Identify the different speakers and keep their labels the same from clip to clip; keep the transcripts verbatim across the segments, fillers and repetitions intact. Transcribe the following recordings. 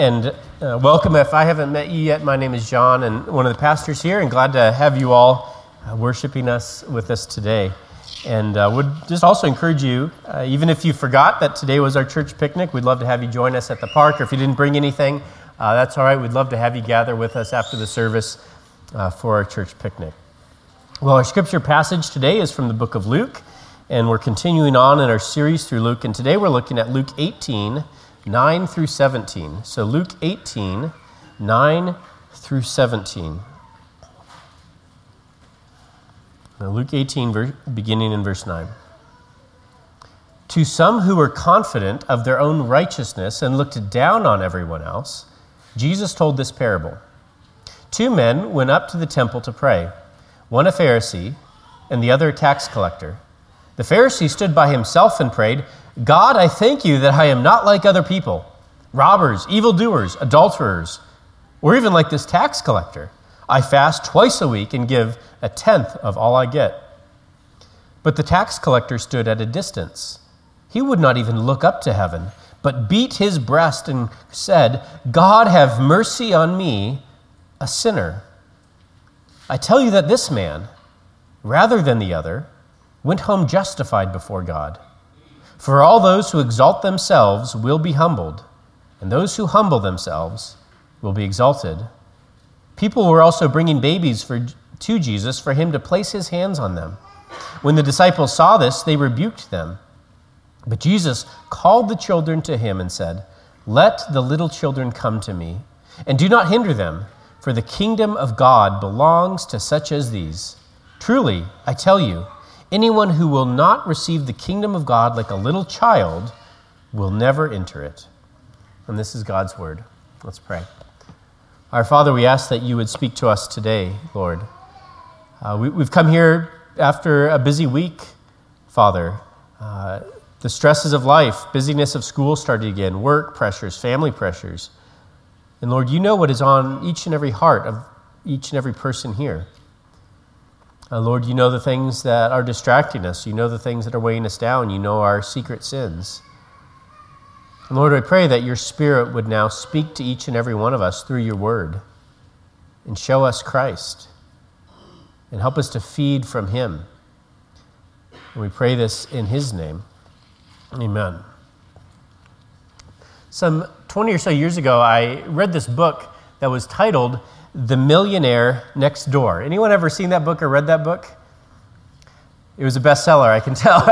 Speaker 1: And uh, welcome. If I haven't met you yet, my name is John, and one of the pastors here, and glad to have you all uh, worshiping us with us today. And uh, would just also encourage you, uh, even if you forgot that today was our church picnic, we'd love to have you join us at the park. Or if you didn't bring anything, uh, that's all right. We'd love to have you gather with us after the service uh, for our church picnic. Well, our scripture passage today is from the book of Luke, and we're continuing on in our series through Luke. And today we're looking at Luke eighteen, nine through seventeen. So Luke eighteen, nine through seventeen. Now Luke eighteen, ver- beginning in verse nine. To some who were confident of their own righteousness and looked down on everyone else, Jesus told this parable. Two men went up to the temple to pray, one a Pharisee and the other a tax collector. The Pharisee stood by himself and prayed, God, I thank you that I am not like other people, robbers, evildoers, adulterers, or even like this tax collector. I fast twice a week and give a tenth of all I get. But the tax collector stood at a distance. He would not even look up to heaven, but beat his breast and said, God, have mercy on me, a sinner. I tell you that this man, rather than the other, went home justified before God. For all those who exalt themselves will be humbled, and those who humble themselves will be exalted. People were also bringing babies for, to Jesus for him to place his hands on them. When the disciples saw this, they rebuked them. But Jesus called the children to him and said, Let the little children come to me, and do not hinder them, for the kingdom of God belongs to such as these. Truly, I tell you, anyone who will not receive the kingdom of God like a little child will never enter it. And this is God's word. Let's pray. Our Father, we ask that you would speak to us today, Lord. Uh, we, we've come here after a busy week, Father. Uh, the stresses of life, busyness of school started again, work pressures, family pressures. And Lord, you know what is on each and every heart of each and every person here. Uh, Lord, you know the things that are distracting us. You know the things that are weighing us down. You know our secret sins. And Lord, I pray that your Spirit would now speak to each and every one of us through your word and show us Christ and help us to feed from him. And we pray this in his name. Amen. Some twenty or so years ago, I read this book that was titled The Millionaire Next Door. Anyone ever seen that book or read that book? It was a bestseller, I can tell.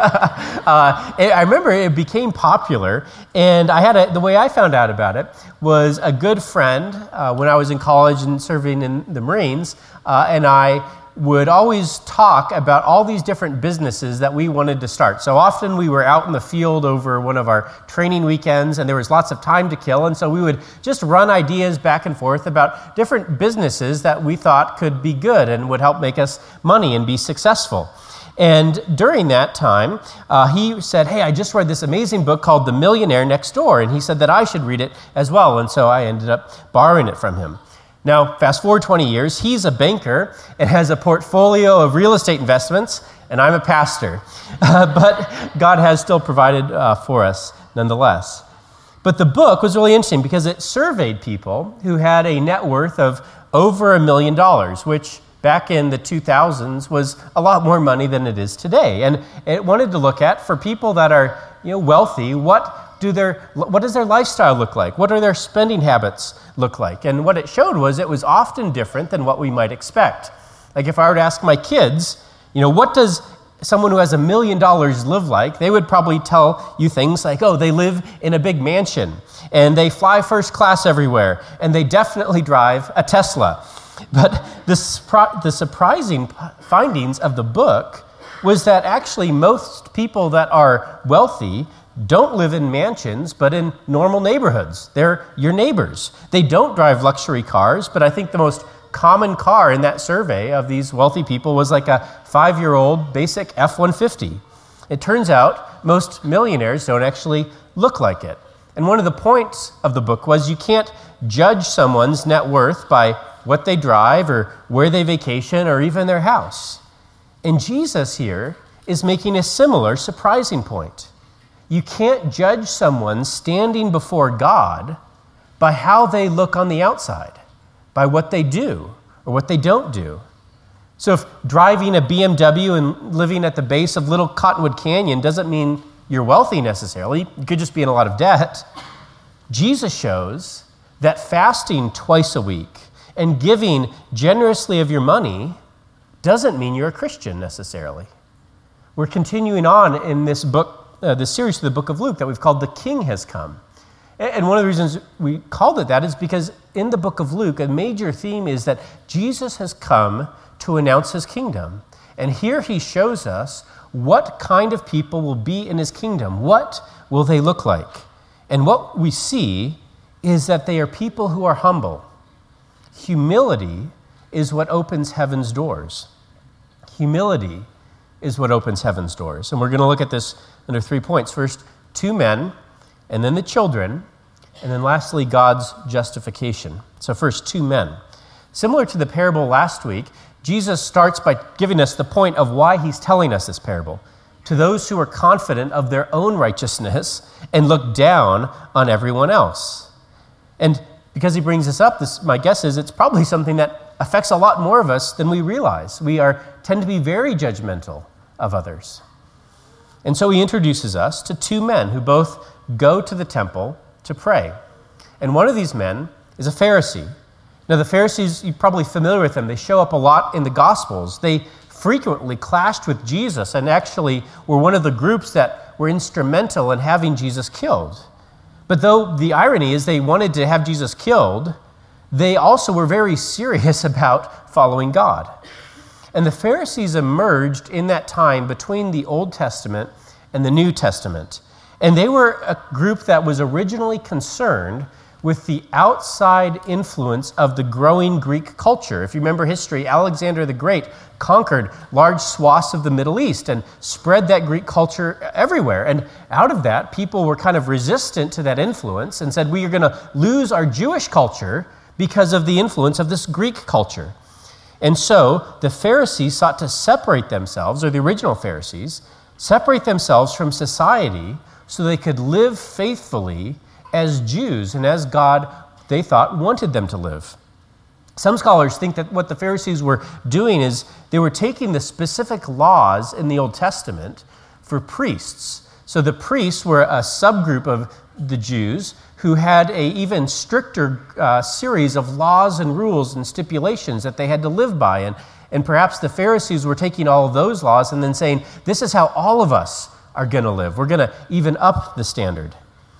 Speaker 1: uh, I remember it became popular, and I had a, the way I found out about it was a good friend uh, when I was in college and serving in the Marines, uh, and I would always talk about all these different businesses that we wanted to start. So often we were out in the field over one of our training weekends, and there was lots of time to kill, and so we would just run ideas back and forth about different businesses that we thought could be good and would help make us money and be successful. And during that time, uh, he said, hey, I just read this amazing book called The Millionaire Next Door, and he said that I should read it as well, and so I ended up borrowing it from him. Now, fast forward twenty years, he's a banker and has a portfolio of real estate investments, and I'm a pastor. Uh, but God has still provided uh, for us nonetheless. But the book was really interesting because it surveyed people who had a net worth of over a million dollars, which back in the two thousands was a lot more money than it is today. And it wanted to look at, for people that are you know, wealthy, what do their what does their lifestyle look like? What are their spending habits look like? And what it showed was it was often different than what we might expect. Like if I were to ask my kids, you know, what does someone who has a million dollars live like? They would probably tell you things like, oh, they live in a big mansion, and they fly first class everywhere, and they definitely drive a Tesla. But the, surpri- the surprising findings of the book was that actually most people that are wealthy don't live in mansions, but in normal neighborhoods. They're your neighbors. They don't drive luxury cars, but I think the most common car in that survey of these wealthy people was like a five-year-old basic F one fifty. It turns out most millionaires don't actually look like it. And one of the points of the book was you can't judge someone's net worth by what they drive or where they vacation or even their house. And Jesus here is making a similar surprising point. You can't judge someone standing before God by how they look on the outside, by what they do or what they don't do. So if driving a B M W and living at the base of Little Cottonwood Canyon doesn't mean you're wealthy necessarily, you could just be in a lot of debt. Jesus shows that fasting twice a week and giving generously of your money doesn't mean you're a Christian necessarily. We're continuing on in this book, uh, this series of the book of Luke that we've called The King Has Come. And one of the reasons we called it that is because in the book of Luke, a major theme is that Jesus has come to announce his kingdom. And here he shows us what kind of people will be in his kingdom. What will they look like? And what we see is that they are people who are humble. Humility is what opens heaven's doors. Humility is what opens heaven's doors. And we're going to look at this under three points. First, two men, and then the children, and then lastly, God's justification. So first, two men. Similar to the parable last week, Jesus starts by giving us the point of why he's telling us this parable. To those who are confident of their own righteousness and look down on everyone else. And because he brings this up, this, my guess is it's probably something that affects a lot more of us than we realize. We are tend to be very judgmental of others. And so he introduces us to two men who both go to the temple to pray. And one of these men is a Pharisee. Now, the Pharisees, you're probably familiar with them. They show up a lot in the Gospels. They frequently clashed with Jesus and actually were one of the groups that were instrumental in having Jesus killed. But though the irony is they wanted to have Jesus killed, they also were very serious about following God. And the Pharisees emerged in that time between the Old Testament and the New Testament. And they were a group that was originally concerned with the outside influence of the growing Greek culture. If you remember history, Alexander the Great conquered large swaths of the Middle East and spread that Greek culture everywhere. And out of that, people were kind of resistant to that influence and said, we are going to lose our Jewish culture because of the influence of this Greek culture. And so the Pharisees sought to separate themselves, or the original Pharisees, separate themselves from society so they could live faithfully as Jews and as God, they thought, wanted them to live. Some scholars think that what the Pharisees were doing is they were taking the specific laws in the Old Testament for priests. So the priests were a subgroup of the Jews who had a even stricter uh, series of laws and rules and stipulations that they had to live by. And, and perhaps the Pharisees were taking all of those laws and then saying, this is how all of us are going to live. We're going to even up the standard.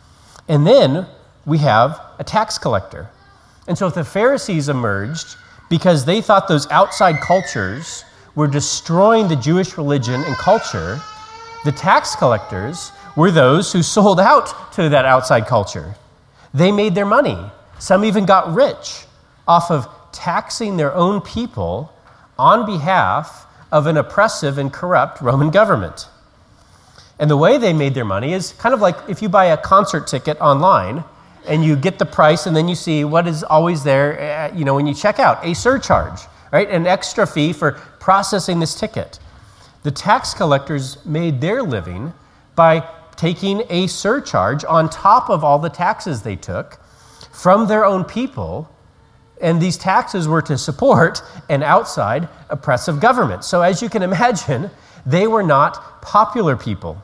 Speaker 1: And then we have a tax collector. And so if the Pharisees emerged because they thought those outside cultures were destroying the Jewish religion and culture, the tax collectors were those who sold out to that outside culture. They made their money. Some even got rich off of taxing their own people on behalf of an oppressive and corrupt Roman government. And the way they made their money is kind of like if you buy a concert ticket online and you get the price and then you see what is always there, you know, when you check out, a surcharge, right? An extra fee for processing this ticket. The tax collectors made their living by taking a surcharge on top of all the taxes they took from their own people, and these taxes were to support an outside oppressive government. So as you can imagine, they were not popular people.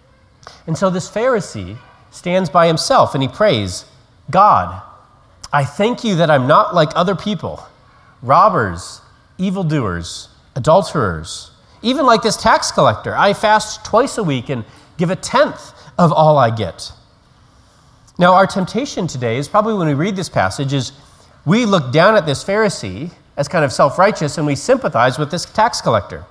Speaker 1: And so this Pharisee stands by himself and he prays, God, I thank you that I'm not like other people, robbers, evildoers, adulterers, even like this tax collector. I fast twice a week and give a tenth of all I get. Now, our temptation today is probably when we read this passage is we look down at this Pharisee as kind of self-righteous and we sympathize with this tax collector.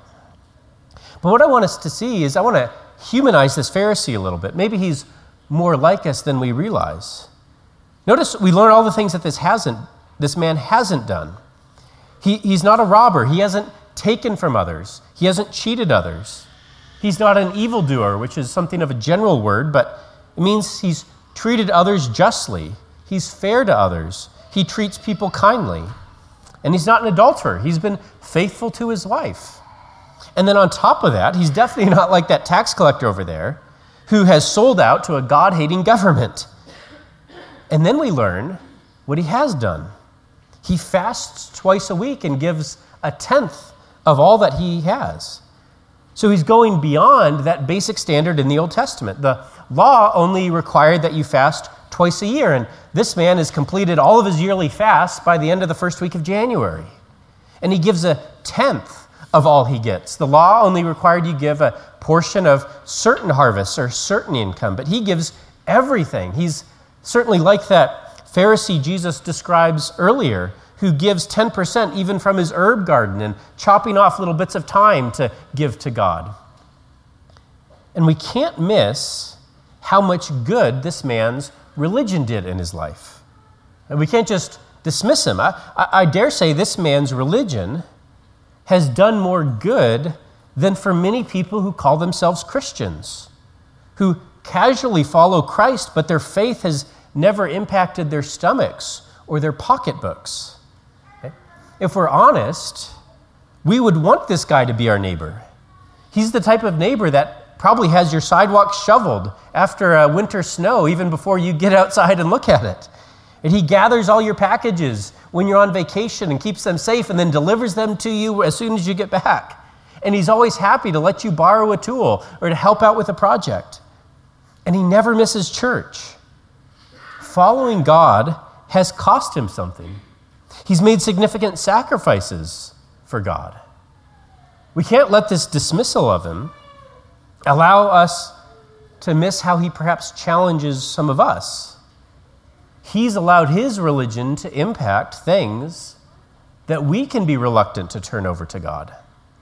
Speaker 1: But what I want us to see is I want to humanize this Pharisee a little bit. Maybe he's more like us than we realize. Notice we learn all the things that this hasn't, this man hasn't done. He, he's not a robber. He hasn't taken from others. He hasn't cheated others. He's not an evildoer, which is something of a general word, but it means he's treated others justly. He's fair to others. He treats people kindly. And he's not an adulterer. He's been faithful to his wife. And then on top of that, he's definitely not like that tax collector over there who has sold out to a God-hating government. And then we learn what he has done. He fasts twice a week and gives a tenth of all that he has. So he's going beyond that basic standard in the Old Testament. The law only required that you fast twice a year, and this man has completed all of his yearly fasts by the end of the first week of January. And he gives a tenth of all he gets. The law only required you give a portion of certain harvests or certain income, but he gives everything. He's certainly like that Pharisee Jesus describes earlier, who gives ten percent even from his herb garden and chopping off little bits of time to give to God. And we can't miss how much good this man's religion did in his life. And we can't just dismiss him. I, I, I dare say this man's religion has done more good than for many people who call themselves Christians, who casually follow Christ, but their faith has never impacted their stomachs or their pocketbooks. Okay? If we're honest, we would want this guy to be our neighbor. He's the type of neighbor that probably has your sidewalk shoveled after a winter snow, even before you get outside and look at it. And he gathers all your packages when you're on vacation and keeps them safe and then delivers them to you as soon as you get back. And he's always happy to let you borrow a tool or to help out with a project. And he never misses church. Following God has cost him something. He's made significant sacrifices for God. We can't let this dismissal of him allow us to miss how he perhaps challenges some of us. He's allowed his religion to impact things that we can be reluctant to turn over to God.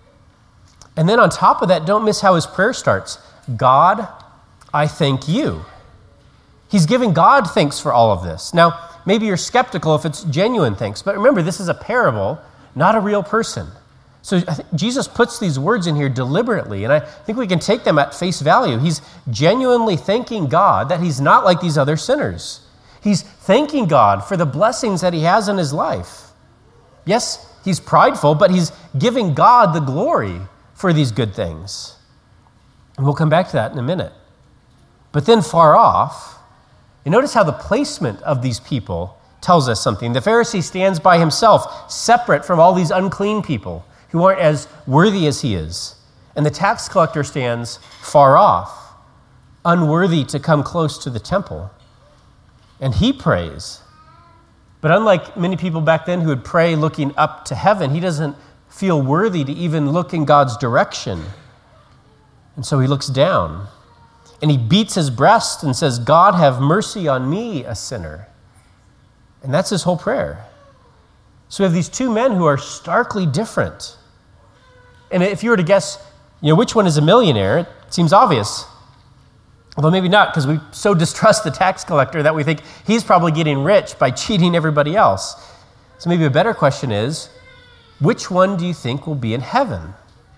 Speaker 1: And then on top of that, don't miss how his prayer starts. God, I thank you. He's giving God thanks for all of this. Now, maybe you're skeptical if it's genuine thanks, but remember, this is a parable, not a real person. So I think Jesus puts these words in here deliberately, and I think we can take them at face value. He's genuinely thanking God that he's not like these other sinners. He's thanking God for the blessings that he has in his life. Yes, he's prideful, but he's giving God the glory for these good things. And we'll come back to that in a minute. But then far off, you notice how the placement of these people tells us something. The Pharisee stands by himself, separate from all these unclean people who aren't as worthy as he is. And the tax collector stands far off, unworthy to come close to the temple. And he prays. But unlike many people back then who would pray looking up to heaven, he doesn't feel worthy to even look in God's direction. And so he looks down. And he beats his breast and says, God, have mercy on me, a sinner. And that's his whole prayer. So we have these two men who are starkly different. And if you were to guess, you know, which one is a millionaire, it seems obvious. Although maybe not, because we so distrust the tax collector that we think he's probably getting rich by cheating everybody else. So maybe a better question is, which one do you think will be in heaven?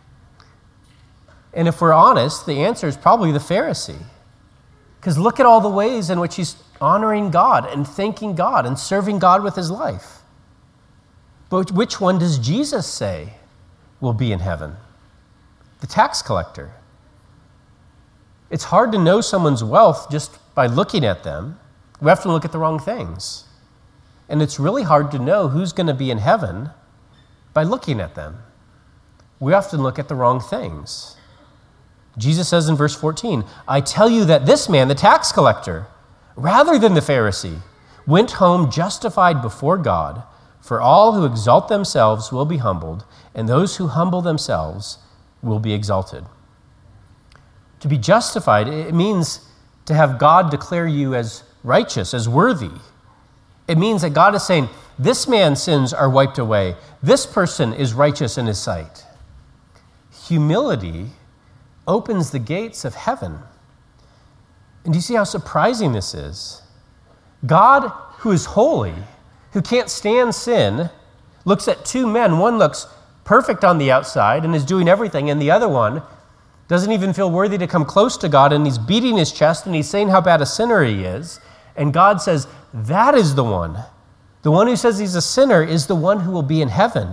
Speaker 1: And if we're honest, the answer is probably the Pharisee. Because look at all the ways in which he's honoring God and thanking God and serving God with his life. But which one does Jesus say will be in heaven? The tax collector. It's hard to know someone's wealth just by looking at them. We have to look at the wrong things. And it's really hard to know who's going to be in heaven by looking at them. We often look at the wrong things. Jesus says in verse fourteen, I tell you that this man, the tax collector, rather than the Pharisee, went home justified before God. For all who exalt themselves will be humbled, and those who humble themselves will be exalted. To be justified, it means to have God declare you as righteous, as worthy. It means that God is saying, this man's sins are wiped away. This person is righteous in his sight. Humility opens the gates of heaven. And do you see how surprising this is? God, who is holy, who can't stand sin, looks at two men. One looks perfect on the outside and is doing everything, and the other one doesn't even feel worthy to come close to God, and he's beating his chest and he's saying how bad a sinner he is. And God says, that is the one. The one who says he's a sinner is the one who will be in heaven.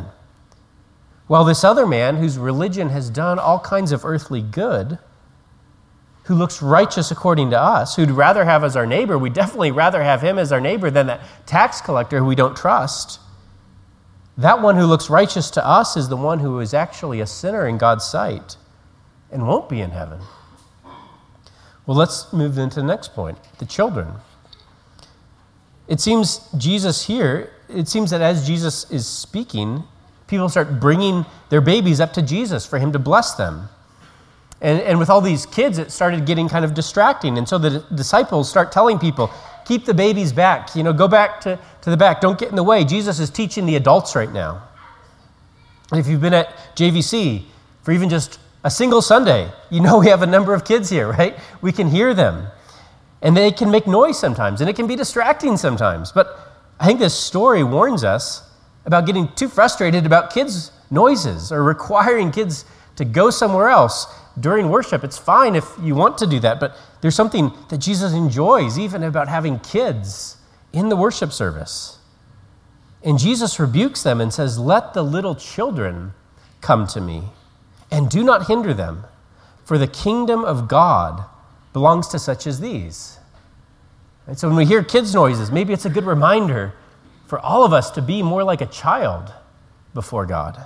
Speaker 1: While this other man, whose religion has done all kinds of earthly good, who looks righteous according to us, who'd rather have as our neighbor. We'd definitely rather have him as our neighbor than that tax collector who we don't trust. That one who looks righteous to us is the one who is actually a sinner in God's sight and won't be in heaven. Well, let's move into the next point, the children. It seems Jesus here, it seems that as Jesus is speaking, people start bringing their babies up to Jesus for him to bless them. And, and with all these kids, it started getting kind of distracting. And so the disciples start telling people, keep the babies back. You know, go back to, to the back. Don't get in the way. Jesus is teaching the adults right now. And if you've been at J V C for even just a single Sunday, you know we have a number of kids here, right? We can hear them. And they can make noise sometimes, and it can be distracting sometimes. But I think this story warns us about getting too frustrated about kids' noises or requiring kids to go somewhere else during worship. It's fine if you want to do that, but there's something that Jesus enjoys even about having kids in the worship service. And Jesus rebukes them and says, "Let the little children come to me, and do not hinder them, for the kingdom of God belongs to such as these." And so when we hear kids' noises, maybe it's a good reminder for all of us to be more like a child before God.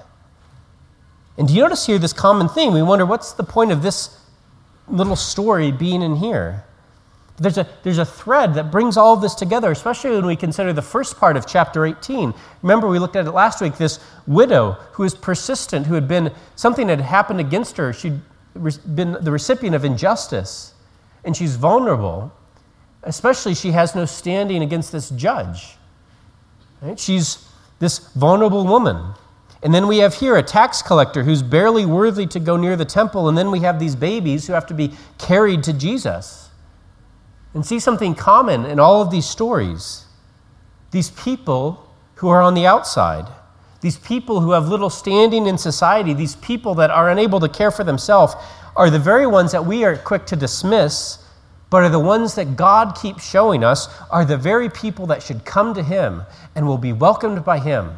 Speaker 1: And do you notice here this common theme? We wonder, what's the point of this little story being in here? There's a, there's a thread that brings all of this together, especially when we consider the first part of chapter eighteen. Remember, we looked at it last week, this widow who is persistent, who had been, something had happened against her. She'd been the recipient of injustice, and she's vulnerable. Especially, she has no standing against this judge. Right? She's this vulnerable woman. And then we have here a tax collector who's barely worthy to go near the temple, and then we have these babies who have to be carried to Jesus. And see something common in all of these stories. These people who are on the outside, these people who have little standing in society, these people that are unable to care for themselves, are the very ones that we are quick to dismiss, but are the ones that God keeps showing us are the very people that should come to him and will be welcomed by him.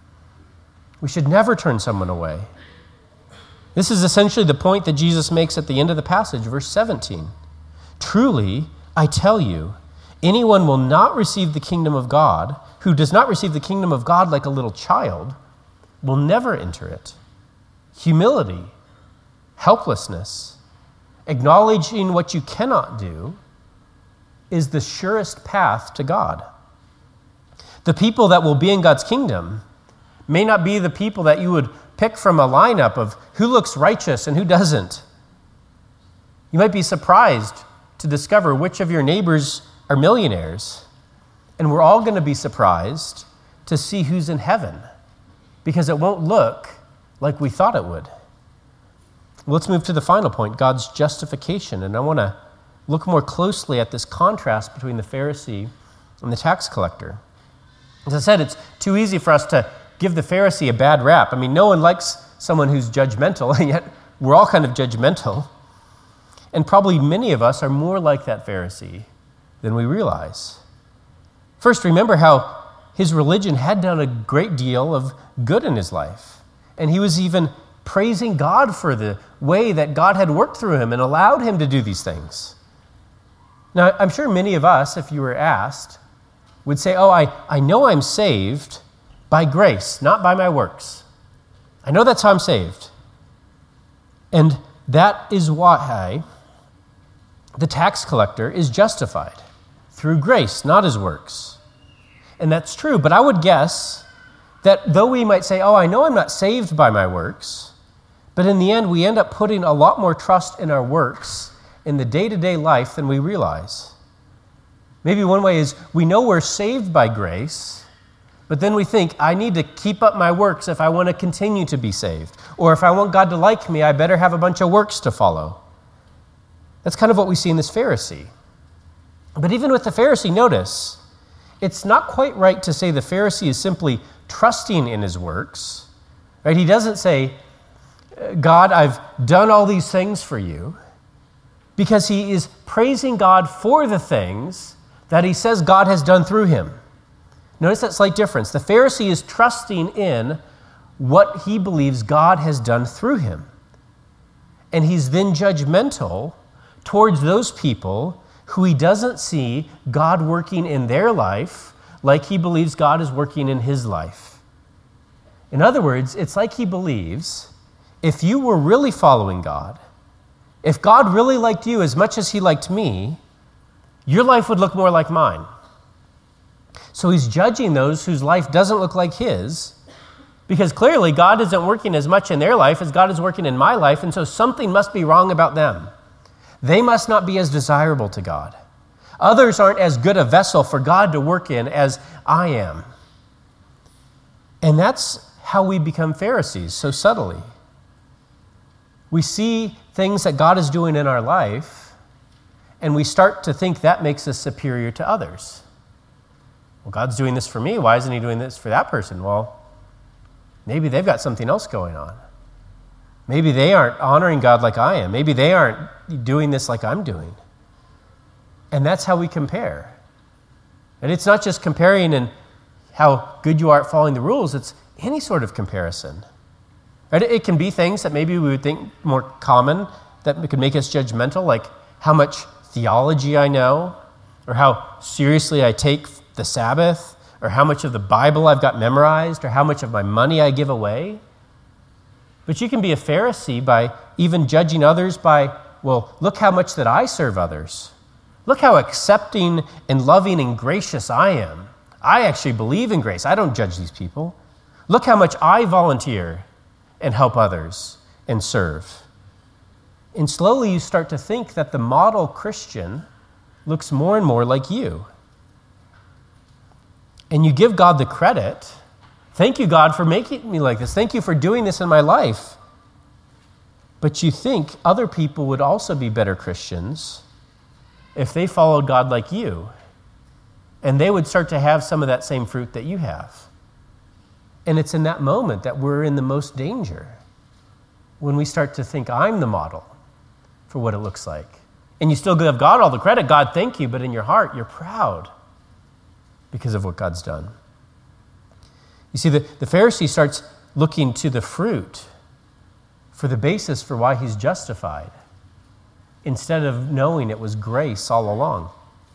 Speaker 1: We should never turn someone away. This is essentially the point that Jesus makes at the end of the passage, verse seventeen. "Truly, I tell you, anyone will not receive the kingdom of God, who does not receive the kingdom of God like a little child, will never enter it." Humility, helplessness, acknowledging what you cannot do is the surest path to God. The people that will be in God's kingdom may not be the people that you would pick from a lineup of who looks righteous and who doesn't. You might be surprised to discover which of your neighbors are millionaires, and we're all going to be surprised to see who's in heaven, because it won't look like we thought it would. Let's move to the final point, God's justification, and I want to look more closely at this contrast between the Pharisee and the tax collector. As I said, it's too easy for us to give the Pharisee a bad rap. I mean, no one likes someone who's judgmental, and yet we're all kind of judgmental. And probably many of us are more like that Pharisee than we realize. First, remember how his religion had done a great deal of good in his life. And he was even praising God for the way that God had worked through him and allowed him to do these things. Now, I'm sure many of us, if you were asked, would say, oh, I, I know I'm saved by grace, not by my works. I know that's how I'm saved. And that is why the tax collector is justified through grace, not his works. And that's true, but I would guess that though we might say, oh, I know I'm not saved by my works, but in the end, we end up putting a lot more trust in our works in the day-to-day life than we realize. Maybe one way is we know we're saved by grace, but then we think, I need to keep up my works if I want to continue to be saved. Or if I want God to like me, I better have a bunch of works to follow. That's kind of what we see in this Pharisee. But even with the Pharisee, notice, it's not quite right to say the Pharisee is simply trusting in his works. Right? He doesn't say, God, I've done all these things for you, because he is praising God for the things that he says God has done through him. Notice that slight difference. The Pharisee is trusting in what he believes God has done through him. And he's then judgmental towards those people who he doesn't see God working in their life like he believes God is working in his life. In other words, it's like he believes if you were really following God, if God really liked you as much as he liked me, your life would look more like mine. So he's judging those whose life doesn't look like his, because clearly God isn't working as much in their life as God is working in my life, and so something must be wrong about them. They must not be as desirable to God. Others aren't as good a vessel for God to work in as I am. And that's how we become Pharisees, so subtly. We see things that God is doing in our life, and we start to think that makes us superior to others. Well, God's doing this for me. Why isn't he doing this for that person? Well, maybe they've got something else going on. Maybe they aren't honoring God like I am. Maybe they aren't doing this like I'm doing. And that's how we compare. And it's not just comparing in how good you are at following the rules, it's any sort of comparison. Right? It can be things that maybe we would think more common that could make us judgmental, like how much theology I know, or how seriously I take the Sabbath, or how much of the Bible I've got memorized, or how much of my money I give away. But you can be a Pharisee by even judging others by, well, look how much that I serve others. Look how accepting and loving and gracious I am. I actually believe in grace. I don't judge these people. Look how much I volunteer and help others and serve. And slowly you start to think that the model Christian looks more and more like you. And you give God the credit. Thank you, God, for making me like this. Thank you for doing this in my life. But you think other people would also be better Christians if they followed God like you, and they would start to have some of that same fruit that you have. And it's in that moment that we're in the most danger, when we start to think I'm the model for what it looks like. And you still give God all the credit. God, thank you, but in your heart, you're proud because of what God's done. You see, the, the Pharisee starts looking to the fruit for the basis for why he's justified, instead of knowing it was grace all along.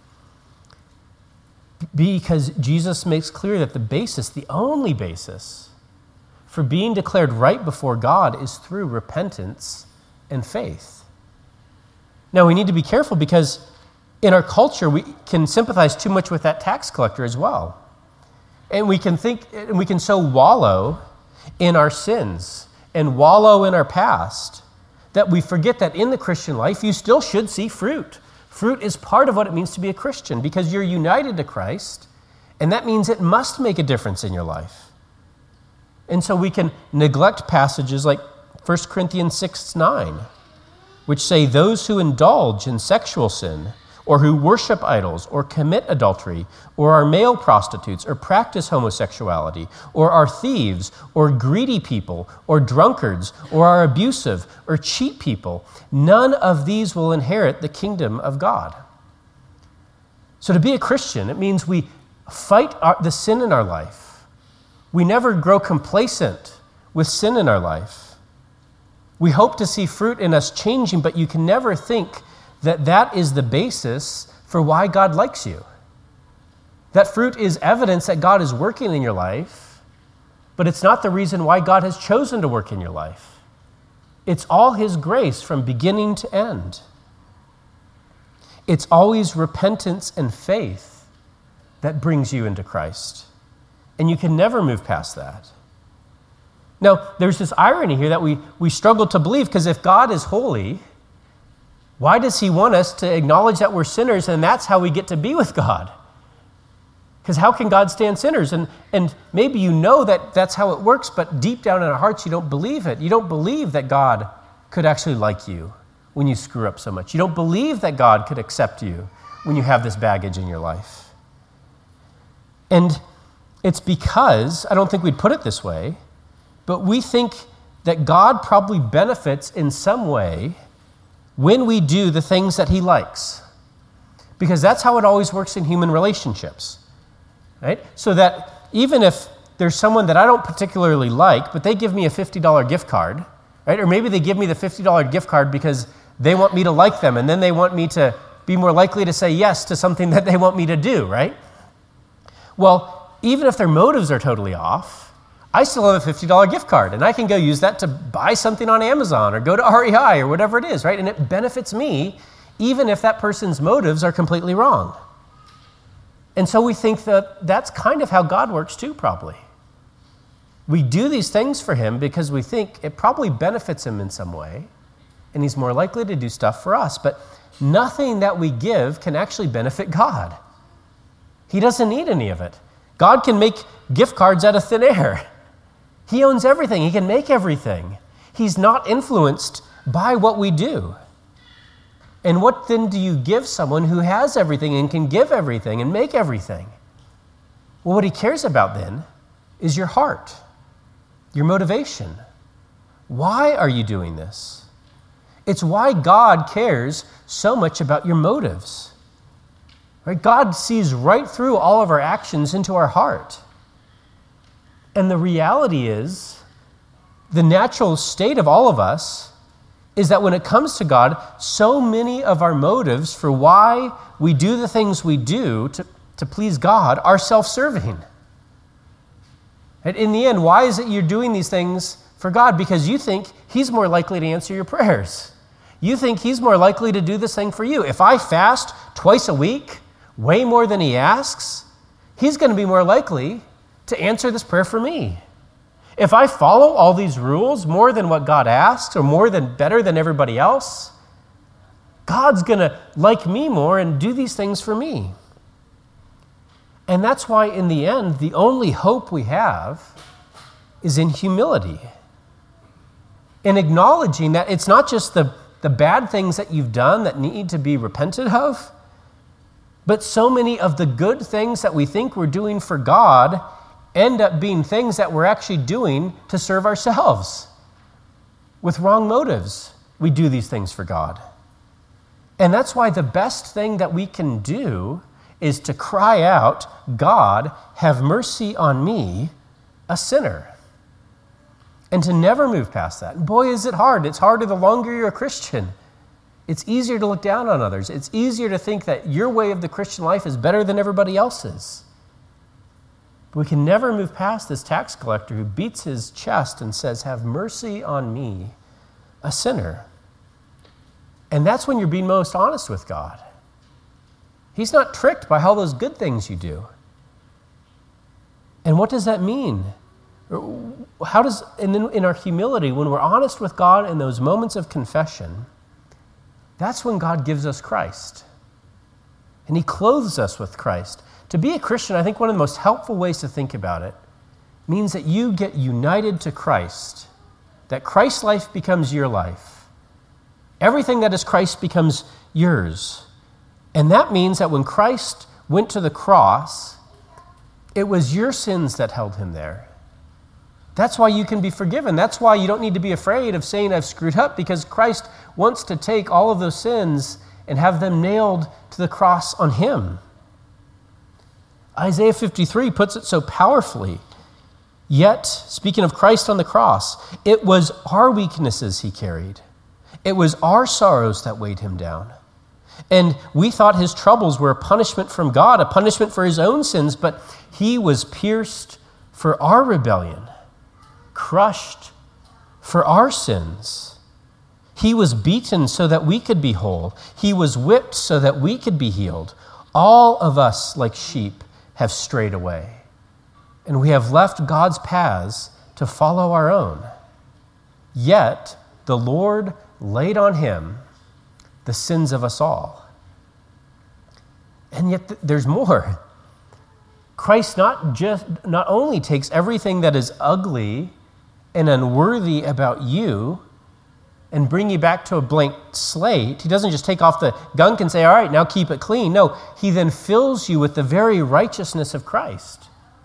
Speaker 1: Because Jesus makes clear that the basis, the only basis for being declared right before God is through repentance and faith. Now, we need to be careful because in our culture, we can sympathize too much with that tax collector as well. And we can think, and we can so wallow in our sins and wallow in our past that we forget that in the Christian life, you still should see fruit. Fruit is part of what it means to be a Christian because you're united to Christ, and that means it must make a difference in your life. And so we can neglect passages like First Corinthians six nine, which say those who indulge in sexual sin, or who worship idols, or commit adultery, or are male prostitutes, or practice homosexuality, or are thieves, or greedy people, or drunkards, or are abusive, or cheat people, none of these will inherit the kingdom of God. So to be a Christian, it means we fight our, the sin in our life. We never grow complacent with sin in our life. We hope to see fruit in us changing, but you can never think that that is the basis for why God likes you. That fruit is evidence that God is working in your life, but it's not the reason why God has chosen to work in your life. It's all his grace from beginning to end. It's always repentance and faith that brings you into Christ, and you can never move past that. Now, there's this irony here that we, we struggle to believe, because if God is holy, why does he want us to acknowledge that we're sinners and that's how we get to be with God? Because how can God stand sinners? And, and maybe you know that that's how it works, but deep down in our hearts, you don't believe it. You don't believe that God could actually like you when you screw up so much. You don't believe that God could accept you when you have this baggage in your life. And it's because, I don't think we'd put it this way, but we think that God probably benefits in some way when we do the things that he likes. Because that's how it always works in human relationships, right? So that even if there's someone that I don't particularly like, but they give me a fifty dollars gift card, right? Or maybe they give me the fifty dollars gift card because they want me to like them, and then they want me to be more likely to say yes to something that they want me to do, right? Well, even if their motives are totally off, I still have a fifty dollars gift card, and I can go use that to buy something on Amazon or go to R E I or whatever it is, right? And it benefits me, even if that person's motives are completely wrong. And so we think that that's kind of how God works too, probably. We do these things for him because we think it probably benefits him in some way, and he's more likely to do stuff for us. But nothing that we give can actually benefit God. He doesn't need any of it. God can make gift cards out of thin air. He owns everything. He can make everything. He's not influenced by what we do. And what then do you give someone who has everything and can give everything and make everything? Well, what he cares about then is your heart, your motivation. Why are you doing this? It's why God cares so much about your motives. Right? God sees right through all of our actions into our heart. And the reality is, the natural state of all of us is that when it comes to God, so many of our motives for why we do the things we do to, to please God are self-serving. And in the end, why is it you're doing these things for God? Because you think he's more likely to answer your prayers. You think he's more likely to do this thing for you. If I fast twice a week, way more than he asks, he's going to be more likely to answer this prayer for me. If I follow all these rules more than what God asks, or more than better than everybody else, God's going to like me more and do these things for me. And that's why in the end, the only hope we have is in humility. In acknowledging that it's not just the, the bad things that you've done that need to be repented of, but so many of the good things that we think we're doing for God end up being things that we're actually doing to serve ourselves. With wrong motives, we do these things for God. And that's why the best thing that we can do is to cry out, God, have mercy on me, a sinner. And to never move past that. And boy, is it hard. It's harder the longer you're a Christian. It's easier to look down on others. It's easier to think that your way of the Christian life is better than everybody else's. But we can never move past this tax collector who beats his chest and says, have mercy on me, a sinner. And that's when you're being most honest with God. He's not tricked by all those good things you do. And what does that mean? How does, and then in our humility, when we're honest with God in those moments of confession, that's when God gives us Christ. And he clothes us with Christ. To be a Christian, I think one of the most helpful ways to think about it means that you get united to Christ, that Christ's life becomes your life. Everything that is Christ becomes yours. And that means that when Christ went to the cross, it was your sins that held him there. That's why you can be forgiven. That's why you don't need to be afraid of saying I've screwed up, because Christ wants to take all of those sins and have them nailed to the cross on him. Isaiah fifty-three puts it so powerfully. Yet, speaking of Christ on the cross, it was our weaknesses he carried. It was our sorrows that weighed him down. And we thought his troubles were a punishment from God, a punishment for his own sins, but he was pierced for our rebellion, crushed for our sins. He was beaten so that we could be whole. He was whipped so that we could be healed. All of us, like sheep, have strayed away, and we have left God's paths to follow our own. Yet the Lord laid on him the sins of us all. And yet th- there's more. Christ not just not only takes everything that is ugly and unworthy about you and bring you back to a blank slate. He doesn't just take off the gunk and say, all right, now keep it clean. No, he then fills you with the very righteousness of Christ.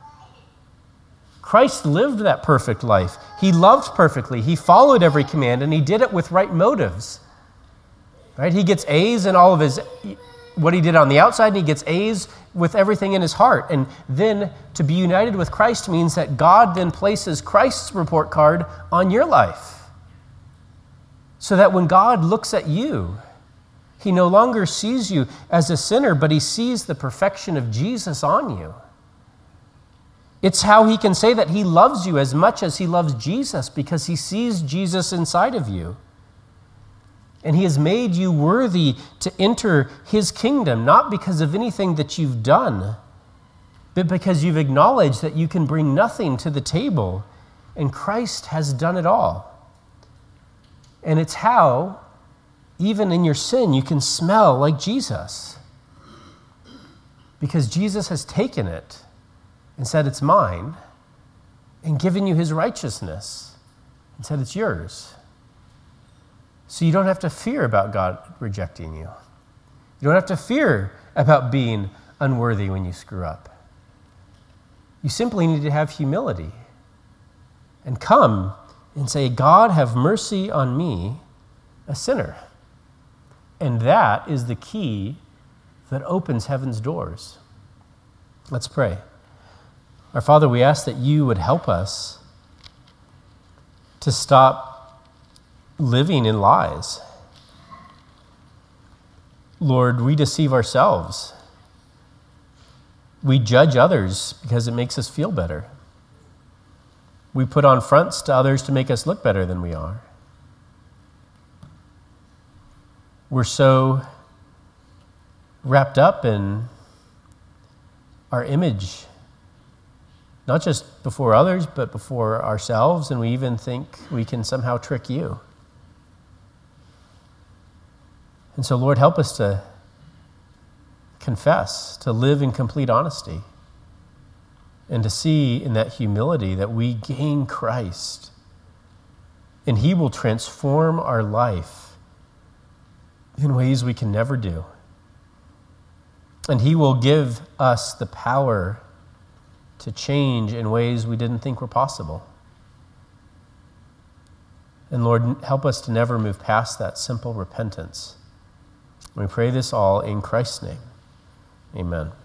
Speaker 1: Christ lived that perfect life. He loved perfectly. He followed every command, and he did it with right motives. Right? He gets A's in all of his, what he did on the outside, and he gets A's with everything in his heart. And then to be united with Christ means that God then places Christ's report card on your life. so that when God looks at you, he no longer sees you as a sinner, but he sees the perfection of Jesus on you. It's how he can say that he loves you as much as he loves Jesus, because he sees Jesus inside of you. And he has made you worthy to enter his kingdom, not because of anything that you've done, but because you've acknowledged that you can bring nothing to the table, and Christ has done it all. And it's how, even in your sin, you can smell like Jesus. Because Jesus has taken it and said, it's mine, and given you his righteousness and said, it's yours. So you don't have to fear about God rejecting you. You don't have to fear about being unworthy when you screw up. You simply need to have humility and come and say, God, have mercy on me, a sinner. And that is the key that opens heaven's doors. Let's pray. Our Father, we ask that you would help us to stop living in lies. Lord, we deceive ourselves. We judge others because it makes us feel better. We put on fronts to others to make us look better than we are. We're so wrapped up in our image, not just before others, but before ourselves, and we even think we can somehow trick you. And so, Lord, help us to confess, to live in complete honesty, and to see in that humility that we gain Christ, and he will transform our life in ways we can never do. And he will give us the power to change in ways we didn't think were possible. And Lord, help us to never move past that simple repentance. We pray this all in Christ's name. Amen.